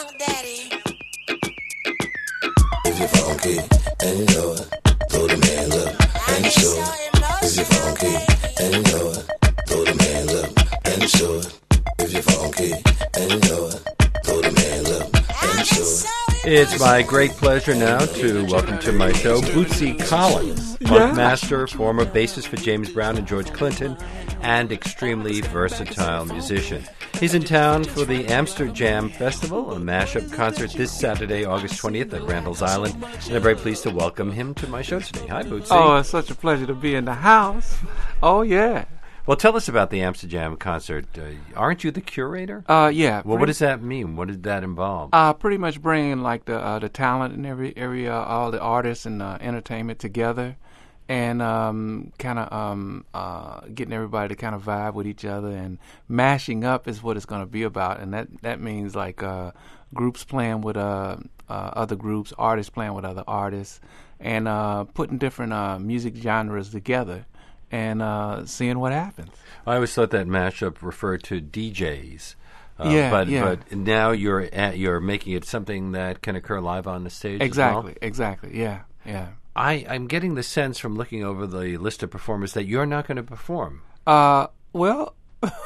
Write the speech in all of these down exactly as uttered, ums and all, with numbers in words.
Funk Daddy. If you're funky and you know it, throw them hands up and show it. If you're funky and you know it, throw them hands up and show it. If you're funky and you know it, throw them hands up and show it. It's my great pleasure now to welcome to my show Bootsy Collins, funk Yeah. master, former bassist for James Brown and George Clinton, and extremely versatile musician. He's in town for the Amsterdam Festival, a mashup concert this Saturday, August twentieth at Randall's Island, and I'm very pleased to welcome him to my show today. Hi, Bootsy. Oh, it's such a pleasure to be in the house. Oh, yeah. Well, tell us about the Amsterdam concert. Uh, aren't you the curator? Uh, yeah. Well, what does that mean? What did that involve? Uh, pretty much bringing like the uh, the talent and every area, all the artists and uh, entertainment together, and um, kind of um, uh, getting everybody to kind of vibe with each other, and mashing up is what it's going to be about, and that that means like uh, groups playing with uh, uh, other groups, artists playing with other artists, and uh, putting different uh, music genres together, and uh, seeing what happens. I always thought that mashup referred to D Js. Uh, Yeah, but yeah. but now you're at, you're making it something that can occur live on the stage. Exactly, As well? exactly. Yeah, yeah. I I'm getting the sense from looking over the list of performers that you're not going to perform. Uh, well,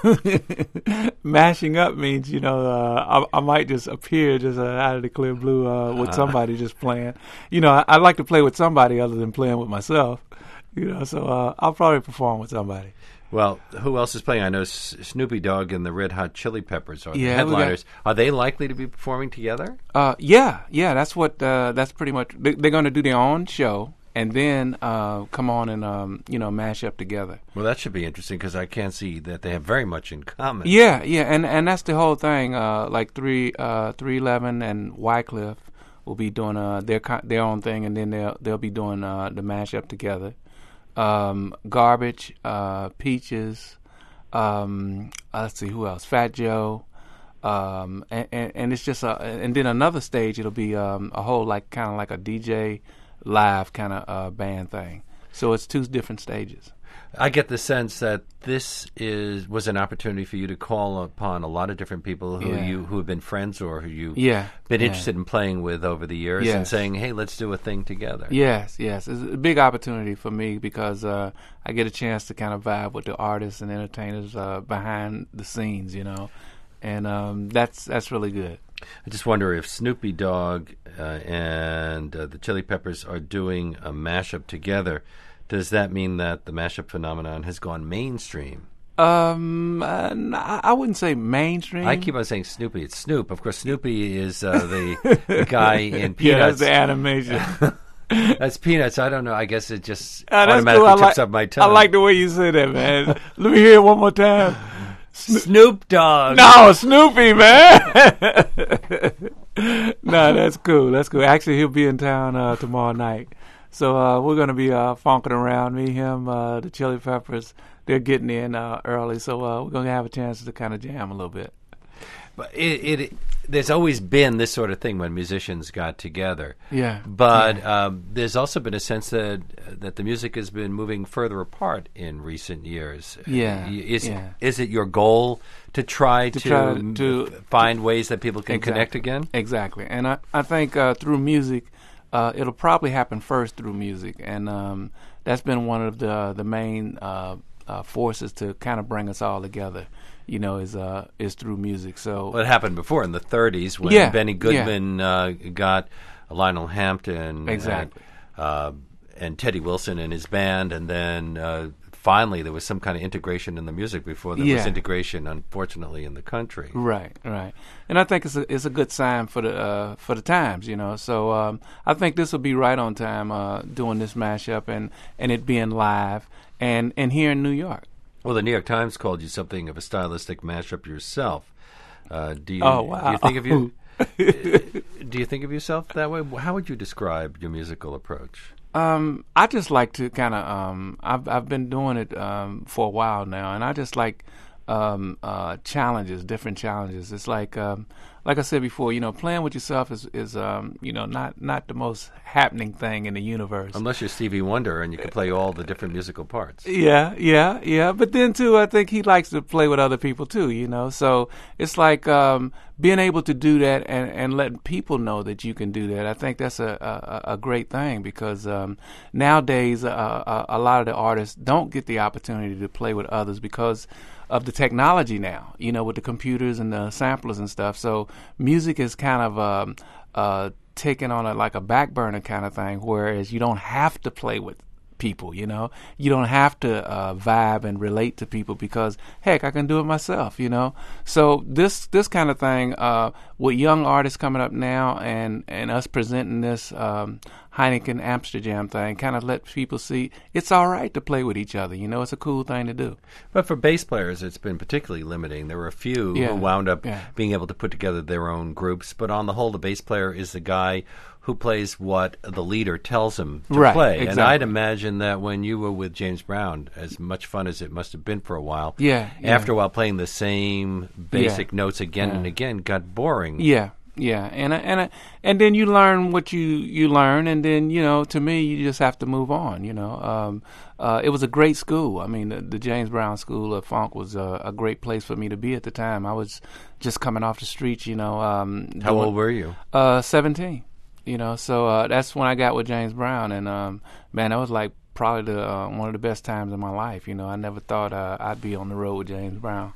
mashing up means, you know, uh, I, I might just appear just uh, out of the clear blue uh, with somebody just playing. You know, I, I like to play with somebody other than playing with myself. You know, so uh, I'll probably perform with somebody. Well, who else is playing? I know S- Snoopy Dogg and the Red Hot Chili Peppers are Yeah, the we got- headliners. Are they likely to be performing together? Uh, yeah, yeah. That's what. Uh, that's pretty much. They, they're going to do their own show and then uh, come on and um, you know, mash up together. Well, that should be interesting because I can't see that they have very much in common. Yeah, yeah, and and that's the whole thing. Uh, like three, uh, three eleven and Wycliffe will be doing uh, their co- their own thing, and then they'll they'll be doing uh, the mashup together. Um, Garbage, uh, Peaches, um, uh, let's see who else, Fat Joe, um, and, and, and it's just a, and then another stage it'll be um, a whole like kind of like a D J live kind of uh, band thing. So it's two different stages. I get the sense that this is was an opportunity for you to call upon a lot of different people who Yeah. you who have been friends or who you've Yeah, been yeah. interested in playing with over the years and Yes. saying, hey, let's do a thing together. Yes, yes. It's a big opportunity for me because uh, I get a chance to kind of vibe with the artists and entertainers uh, behind the scenes, you know, and um, that's that's really good. I just wonder if Snoopy Dogg uh, and uh, the Chili Peppers are doing a mashup together. Does that mean that the mashup phenomenon has gone mainstream? Um, uh, n- I I wouldn't say mainstream. I keep on saying Snoopy. It's Snoop. Of course, Snoopy is uh, the, the guy in Peanuts. Yeah, that's the animation. That's Peanuts. I don't know. I guess it just Ah, that's automatically cool. I trips like, up my tongue. I like the way you say that, man. Let me hear it one more time. Snoop Dogg. No, Snoopy, man. No, that's cool. That's cool. Actually, he'll be in town uh, tomorrow night. So uh, we're going to be uh, funking around, me, him, uh, the Chili Peppers. They're getting in uh, early, so uh, we're going to have a chance to kind of jam a little bit. But it, it, there's always been this sort of thing when musicians got together. Yeah. But um, there's also been a sense that that the music has been moving further apart in recent years. Yeah, Is yeah. is it your goal to try to, To try to- f- find ways that people can Exactly. connect again? Exactly. And I, I think uh, through music, uh, it'll probably happen first through music. And um, that's been one of the the main uh, uh, forces to kind of bring us all together, you know, is uh, is through music. So Well, it happened before in the thirties when Yeah, Benny yeah. Goodman uh, got Lionel Hampton Exactly. and, uh, and Teddy Wilson and his band, and then uh, finally there was some kind of integration in the music before there was Yeah. integration, unfortunately, in the country. Right, right, and I think it's a it's a good sign for the uh, for the times, you know. So um, I think this will be right on time uh, doing this mashup and, and it being live and, and here in New York. Well, the New York Times called you something of a stylistic mashup yourself. Uh, do you? Oh, wow. Do you think of you? do you think of yourself that way? How would you describe your musical approach? Um, I just like to kind of um, I've I've been doing it um, for a while now, and I just like um, uh, challenges, different challenges. It's like um, like I said before, you know, playing with yourself is is um, you know not not the most happening thing in the universe. Unless you're Stevie Wonder and you can play all the different musical parts. Yeah, yeah, yeah. But then too, I think he likes to play with other people too. You know, so it's like um, being able to do that and, and letting people know that you can do that. I think that's a a, a great thing because um, nowadays uh, a, a lot of the artists don't get the opportunity to play with others because of the technology now. You know, with the computers and the samplers and stuff. So music is kind of um, uh, taken on a like a back burner kind of thing, whereas you don't have to play with people, you know. You don't have to uh, vibe and relate to people because, heck, I can do it myself, you know. So this this kind of thing, uh, with young artists coming up now and, and us presenting this um, Heineken Amsterdam thing, kind of let people see it's all right to play with each other, you know. It's a cool thing to do. But for bass players, it's been particularly limiting. There were a few Yeah, who wound up yeah. being able to put together their own groups, but on the whole, the bass player is the guy who plays what the leader tells him to Right, play. And exactly. I'd imagine that when you were with James Brown, as much fun as it must have been for a while, Yeah, yeah. after a while playing the same basic Yeah. notes again Yeah. and again got boring. Yeah, yeah, and I- and I- and then you learn what you you learn, and then you know, to me, you just have to move on. You know, um, uh, it was a great school. I mean, the, the James Brown School of Funk was a, a great place for me to be at the time. I was just coming off the streets. You know, um, How doing- old were you? Uh, seventeen. You know, so uh, that's when I got with James Brown, and um, man, that was like probably the uh, one of the best times in my life. You know, I never thought uh, I'd be on the road with James Brown.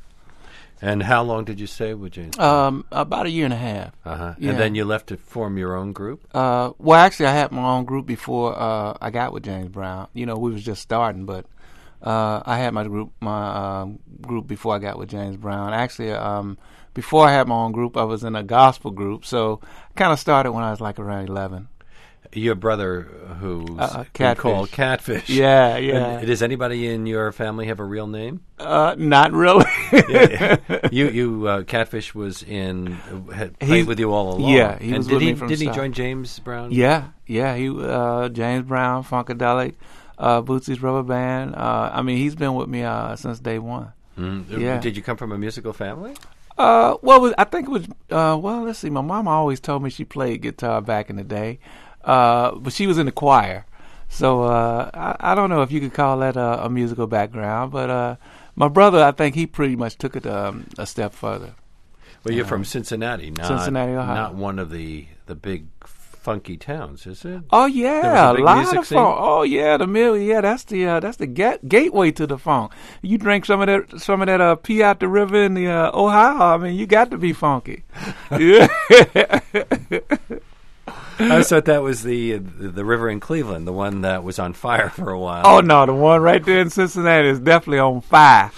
And how long did you stay with James? Um, about a year and a half. Uh-huh. yeah. And then you left to form your own group? Uh, well, actually, I had my own group before uh, I got with James Brown. You know, we was just starting, but uh, I had my group, my um, group before I got with James Brown. Actually, um, before I had my own group, I was in a gospel group. So I kind of started when I was like around eleven. Your brother, who's Uh, been Catfish. called Catfish. Yeah, yeah. And does anybody in your family have a real name? Uh, not really. Yeah. You, you, uh, Catfish was in, had played He's- with you all along. yeah, he and was did with he, me from Didn't he start. join James Brown? Yeah, yeah. He uh, James Brown, Funkadelic, uh, Bootsy's Rubber Band. Uh, I mean, he's been with me uh, since day one. Mm. Yeah. Did you come from a musical family? Uh, well, it was- I think it was. Uh, well, let's see. My mom always told me she played guitar back in the day, uh, but she was in the choir. So uh, I, I don't know if you could call that a, a musical background. But uh, my brother, I think he pretty much took it um, a step further. Well, you're from Cincinnati, not, Cincinnati, Ohio. not one of the, the big funky towns, is it? Oh There yeah, was a a big lot music of scene? funk. Oh yeah, the mill. Yeah, that's the uh, that's the get, gateway to the funk. You drink some of that some of that uh, pee out the river in the uh, Ohio. I mean, you got to be funky. Yeah. I thought that was the, the the river in Cleveland, the one that was on fire for a while. Oh no, the one right there in Cincinnati is definitely on fire.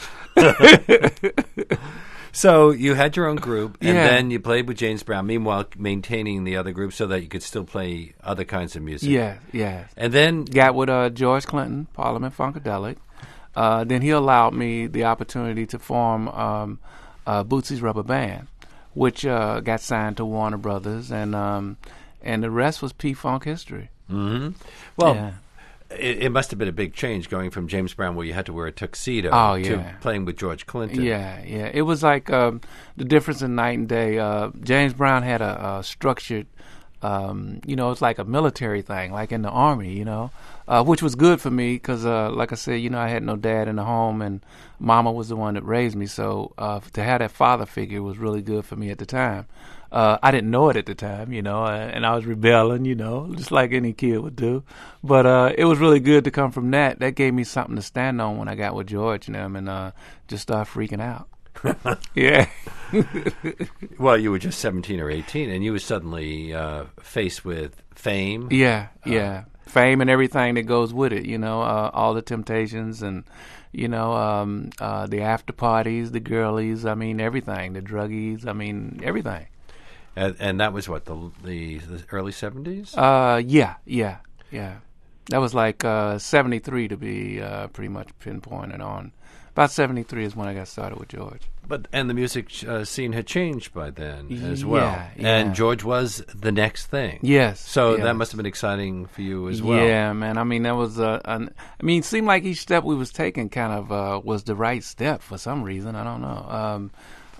So you had your own group, and Yeah. then you played with James Brown, meanwhile maintaining the other group so that you could still play other kinds of music. Yeah, yeah. And then, Got with uh, George Clinton, Parliament Funkadelic. Uh, then he allowed me the opportunity to form um, uh, Bootsy's Rubber Band, which uh, got signed to Warner Brothers, and um, and the rest was P-Funk history. mhm. well, Yeah. it, it must have been a big change going from James Brown, where you had to wear a tuxedo, Oh, to yeah. playing with George Clinton. Yeah, yeah. It was like um, the difference in night and day. Uh, James Brown had a, a structured, um, you know, it's like a military thing, like in the Army, you know, uh, which was good for me because, uh, like I said, you know, I had no dad in the home and Mama was the one that raised me. So uh, to have that father figure was really good for me at the time. Uh, I didn't know it at the time, you know, uh, and I was rebelling, you know, just like any kid would do. But uh, it was really good to come from that. That gave me something to stand on when I got with George and them and uh, just start freaking out. Yeah. Well, you were just seventeen or eighteen, and you were suddenly uh, faced with fame. Yeah, yeah. Fame and everything that goes with it, you know, uh, all the temptations and, you know, um, uh, the after parties, the girlies, I mean, everything, the druggies, I mean, everything. And, and that was what, the, the, the early seventies? Uh, yeah, yeah, yeah. That was like uh, seventy-three to be uh, pretty much pinpointed on. About seventy-three is when I got started with George. But and the music uh, scene had changed by then as well. Yeah, yeah. And George was the next thing. Yes. So yes. that must have been exciting for you as well. Yeah, man. I mean, that was uh, an, I mean, it seemed like each step we was taking kind of uh, was the right step for some reason. I don't know. Um,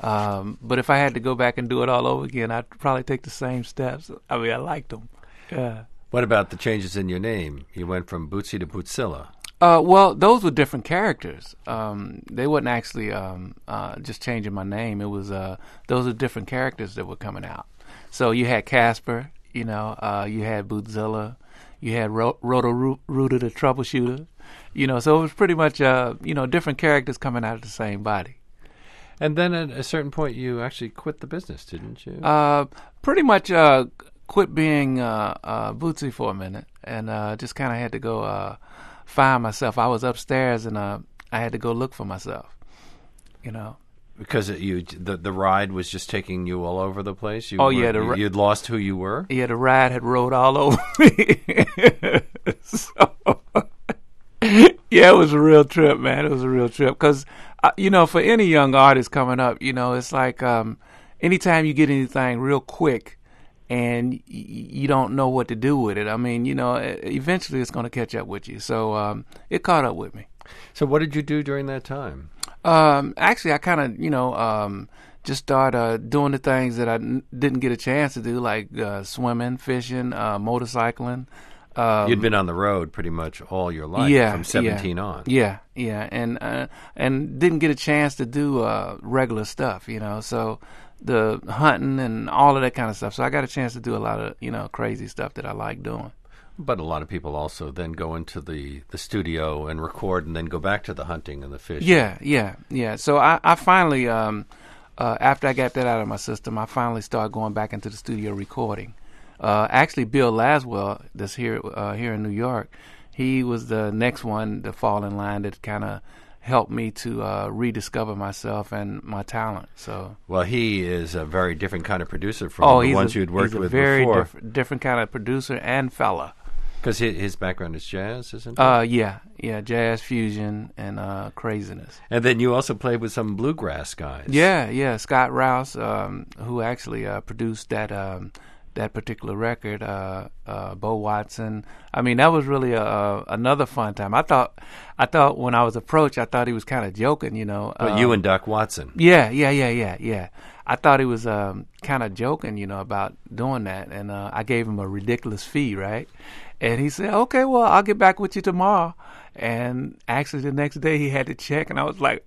Um, but if I had to go back and do it all over again, I'd probably take the same steps. I mean, I liked them. Yeah. What about the changes in your name? You went from Bootsy to Bootzilla. Uh, well, those were different characters. Um, they wasn't actually um, uh, just changing my name. It was uh, those are different characters that were coming out. So you had Casper, you know, uh, you had Bootzilla, you had Ro- Roto Rooter the Troubleshooter, you know. So it was pretty much uh, you know different characters coming out of the same body. And then at a certain point, you actually quit the business, didn't you? Uh, pretty much uh, quit being uh, uh, Bootsy for a minute, and uh, just kind of had to go uh, find myself. I was upstairs, and uh, I had to go look for myself, you know. Because it, you, the the ride was just taking you all over the place. You oh were, yeah, the you, you'd lost who you were. Yeah, the ride had rode all over me. So, yeah, it was a real trip, man. It was a real trip because, uh, you know, for any young artist coming up, you know, it's like um, anytime you get anything real quick and y- you don't know what to do with it. I mean, you know, eventually it's going to catch up with you. So um, it caught up with me. So what did you do during that time? Um, actually, I kind of, you know, um, just started uh, doing the things that I n- didn't get a chance to do, like uh, swimming, fishing, uh, motorcycling. Um, You'd been on the road pretty much all your life, yeah, from seventeen yeah, on. Yeah, yeah, and uh, and didn't get a chance to do uh, regular stuff, you know. So the hunting and all of that kind of stuff. So I got a chance to do a lot of, you know, crazy stuff that I like doing. But a lot of people also then go into the, the studio and record and then go back to the hunting and the fishing. Yeah, yeah, yeah. So I, I finally, um, uh, after I got that out of my system, I finally started going back into the studio recording. Uh, actually, Bill Laswell, that's here uh, here in New York, he was the next one to fall in line that kind of helped me to uh, rediscover myself and my talent. So, well, he is a very different kind of producer from oh, the he's ones a, you'd worked he's a with very before. Diff- different kind of producer and fella. Because his, his background is jazz, isn't it? Uh, yeah, yeah, jazz fusion and uh, craziness. And then you also played with some bluegrass guys. Yeah, yeah. Scott Rouse, um, who actually uh, produced that um, that particular record, uh, uh, Bo Watson. I mean, that was really a, a, another fun time. I thought, I thought when I was approached, I thought he was kind of joking, you know. But um, you and Duck Watson. Yeah, yeah, yeah, yeah, yeah. I thought he was um, kind of joking, you know, about doing that, and uh, I gave him a ridiculous fee, right? And he said, okay, well, I'll get back with you tomorrow. And actually the next day he had to check, and I was like,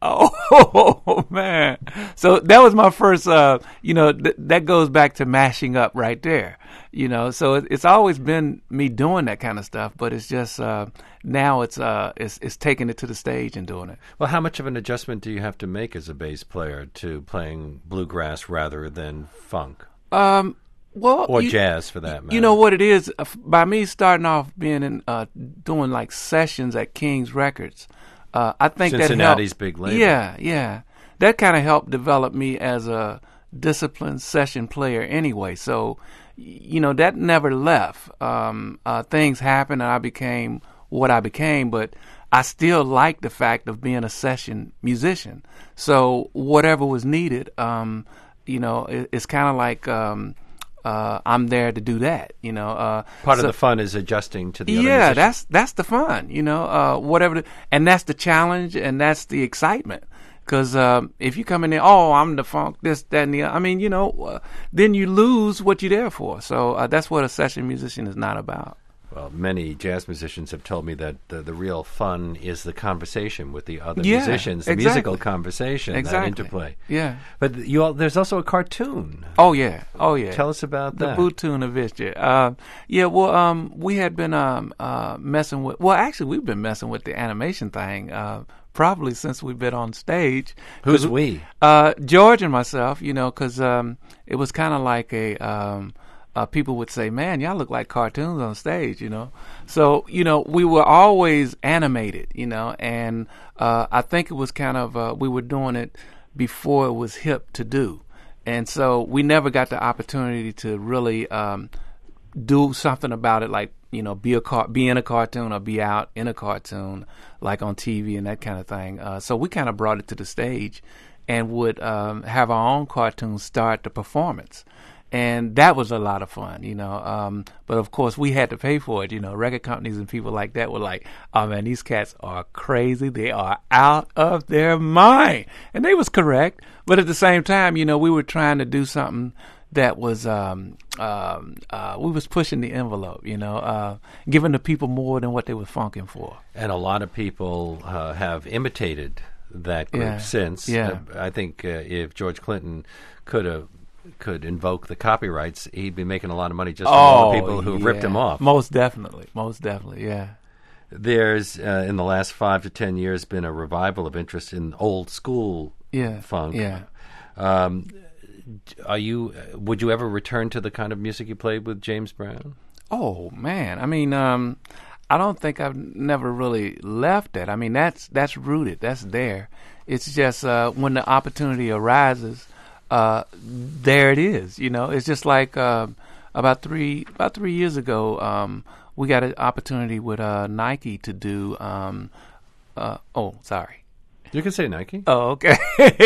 oh, man. So that was my first, uh, you know, th- that goes back to mashing up right there, you know. So it, it's always been me doing that kind of stuff, but it's just uh, now it's, uh, it's it's taking it to the stage and doing it. Well, how much of an adjustment do you have to make as a bass player to playing bluegrass rather than funk? Um. Well, or you, jazz, for that matter. You know what it is? Uh, by me starting off being in, uh, doing like sessions at King's Records, uh, I think that helped. Cincinnati's big label. Yeah, yeah. That kind of helped develop me as a disciplined session player anyway. So, you know, that never left. Um, uh, things happened and I became what I became, but I still like the fact of being a session musician. So whatever was needed, um, you know, it, it's kind of like... Um, Uh, I'm there to do that, you know. Uh, Part so, of the fun is adjusting to the other yeah, musicians. that's that's the fun, you know. Uh, whatever, the, and that's the challenge, and that's the excitement. Because um, if you come in there, oh, I'm the funk, this, that, and the other. I mean, you know, uh, then you lose what you're there for. So uh, that's what a session musician is not about. Well, many jazz musicians have told me that the, the real fun is the conversation with the other Yeah, musicians, the exactly. musical conversation, Exactly. that interplay. Yeah. But you all, there's also a cartoon. Oh yeah. Oh yeah. Tell us about the that. Bootunovich. Uh, yeah. Well, um, we had been um, uh, messing with. Well, actually, we've been messing with the animation thing. Uh, probably since we've been on stage. Who's we? Uh, George and myself. You know, because um, it was kind of like a. Um, Uh, people would say, man, y'all look like cartoons on stage, you know. So, you know, we were always animated, you know, and uh, I think it was kind of, uh, we were doing it before it was hip to do. And so we never got the opportunity to really um, do something about it, like, you know, be a car- be in a cartoon or be out in a cartoon, like on T V and that kind of thing. Uh, so we kind of brought it to the stage and would um, have our own cartoon start the performance. And that was a lot of fun, you know. Um, but of course, we had to pay for it. You know, record companies and people like that were like, "Oh man, these cats are crazy. They are out of their mind," and they was correct. But at the same time, you know, we were trying to do something that was um, um, uh, we was pushing the envelope, you know, uh, giving the people more than what they were funking for. And a lot of people uh, have imitated that group Yeah. since. Yeah. Uh, I think uh, if George Clinton could have could invoke the copyrights, he'd be making a lot of money just from all the people who yeah. ripped him off. Most definitely, most definitely, yeah. There's uh, in the last five to ten years been a revival of interest in old school Yeah, funk. yeah. Um, are you? Would you ever return to the kind of music you played with James Brown? Oh man, I mean, um, I don't think I've never really left that. I mean, that's that's rooted, that's there. It's just uh, when the opportunity arises, uh, there it is. You know, it's just like uh, about three about three years ago, um, we got an opportunity with uh, Nike to do. Um, uh, oh, sorry. You can say Nike. Oh, okay.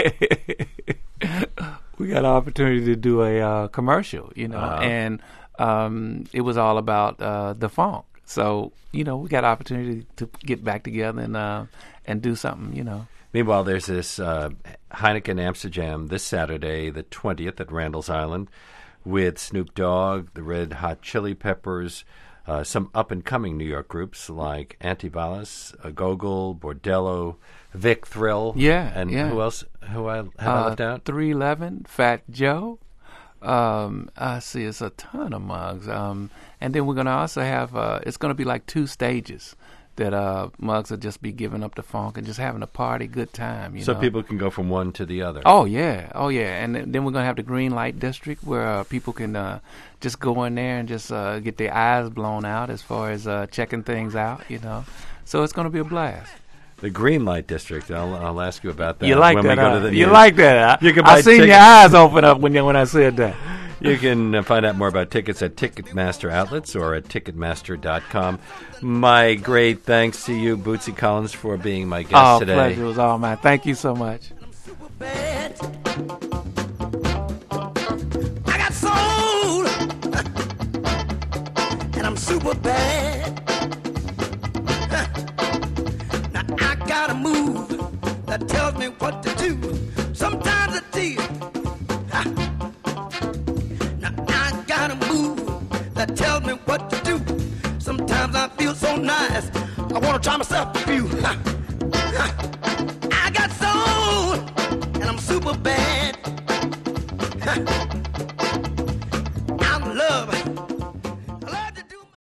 We got an opportunity to do a uh, commercial, you know, Uh-huh. and um, it was all about uh, the funk. So, you know, we got an opportunity to get back together and uh, and do something, you know. Meanwhile, there's this uh, Heineken Amsterdam this Saturday, the twentieth, at Randall's Island, with Snoop Dogg, the Red Hot Chili Peppers, uh, some up-and-coming New York groups like Antibalas, uh, Gogol, Bordello, Vic Thrill. Yeah, And yeah. who else who I, have I left out? three eleven, Fat Joe. Um, I see it's a ton of mugs. Um, and then we're going to also have, uh, it's going to be like two stages that uh, mugs will just be giving up the funk and just having a party, good time. You So know? people can go from one to the other. Oh yeah, oh yeah, and then then we're gonna have the Green Light District where uh, people can uh, just go in there and just uh, get their eyes blown out as far as uh, checking things out, you know. So it's gonna be a blast. The Green Light District. I'll, I'll ask you about that. You like when that? we go huh? to the you news. like that? Huh? You can I buy seen your tickets. eyes open up when you, when I said that. You can uh, find out more about tickets at Ticketmaster outlets or at Ticketmaster dot com. My great thanks to you, Bootsy Collins, for being my guest Oh, today. pleasure was all mine. Thank you so much. Bad. I got soul, and I'm super bad. Now I got a move that tells me what to do. Sometimes I tease. Now I got a move that tells me what to do. Sometimes I feel so nice, I want to try myself.